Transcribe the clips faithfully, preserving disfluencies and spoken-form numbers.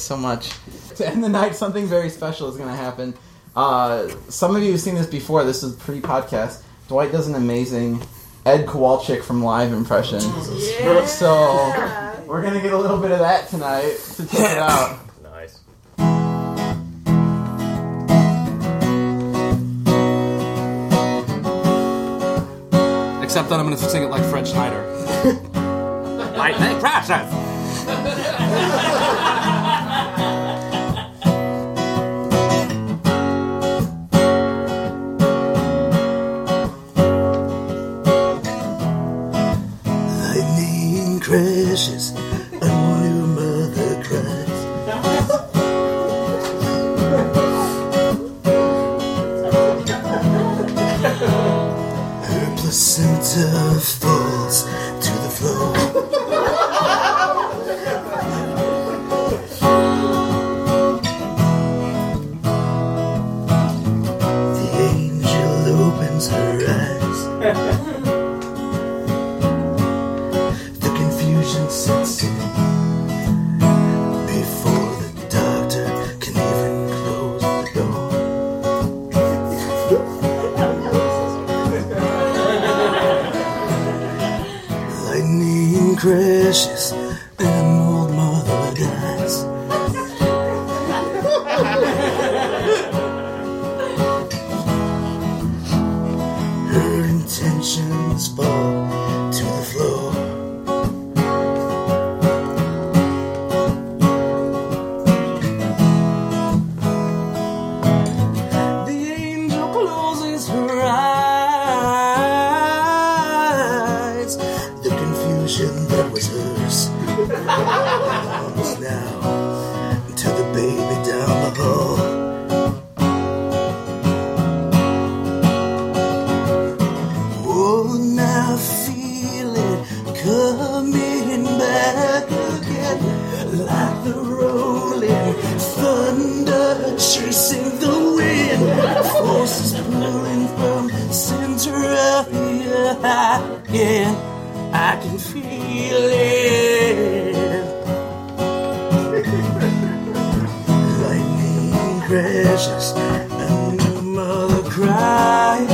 so much. To end the night, something very special is going to happen. Uh, some of you have seen this before. This is pre-podcast. Dwight does an amazing Ed Kowalczyk from Live impression. Yeah. So we're going to get a little bit of that tonight to take it out. Nice. Except that I'm going to sing it like Fred Schneider. Lightning crashes! Lightning crashes, a new mother cries. Her placenta falls to the floor. The angel opens her eyes. The confusion sets in before the doctor can even close the door. Lightning crashes and an old mother dies. Her intentions fall to the floor. The angel closes her eyes. The confusion that was hers belongs now to the baby down the hall. Oh, now I feel it coming back again, like the rolling thunder chasing the wind. Forces pulling from center of the earth. Yeah, I can feel it. Lightning crashes and the mother cries.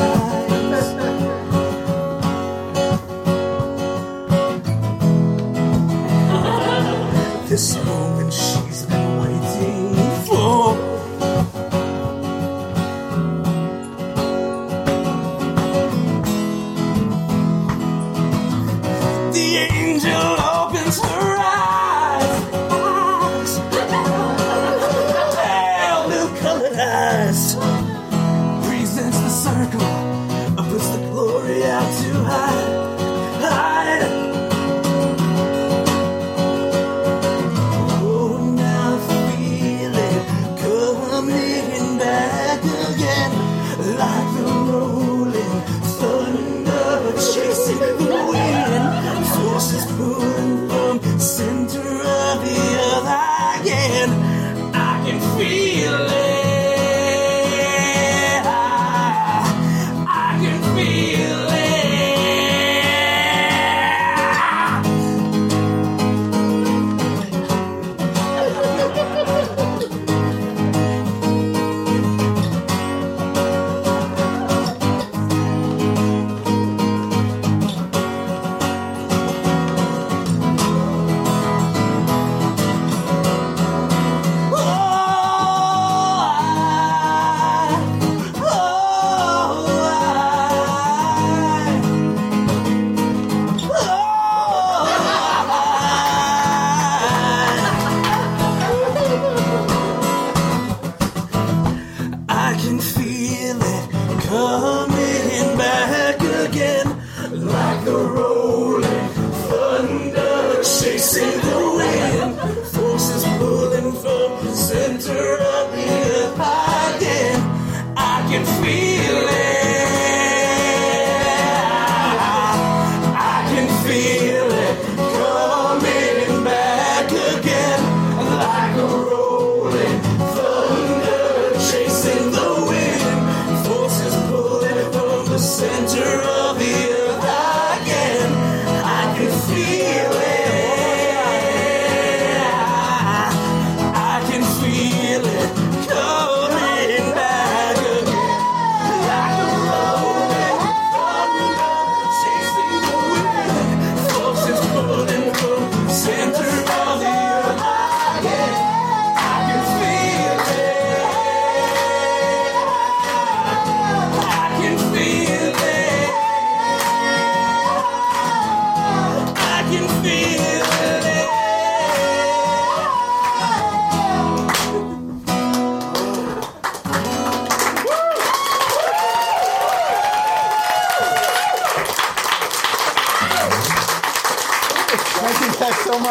This moment she's been waiting for. The angel opens her eyes. Pale blue colored eyes. Presents the circle. Puts the glory out to hide. Hide. Like the rolling thunder chasing the wind, forces pulling from center of the earth again.